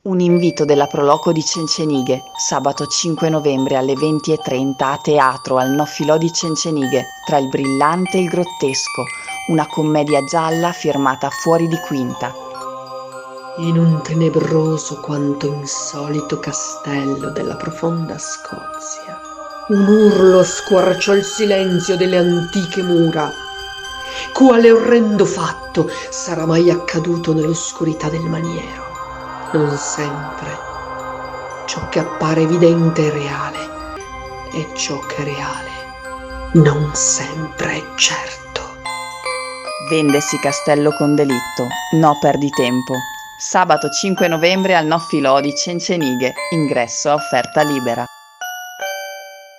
Un invito della Proloco di Cencenighe, sabato 5 novembre alle 20:30 a teatro al No Filò di Cencenighe, tra il brillante e il grottesco, una commedia gialla firmata Fuori di Quinta. In un tenebroso quanto insolito castello della profonda Scozia, un urlo squarciò il silenzio delle antiche mura. Quale orrendo fatto sarà mai accaduto nell'oscurità del maniero? Non sempre ciò che appare evidente è reale, e ciò che è reale non sempre è certo. Vendesi Castello con delitto, no perditempo. Sabato 5 novembre al No Filò di Cencenighe, ingresso a offerta libera.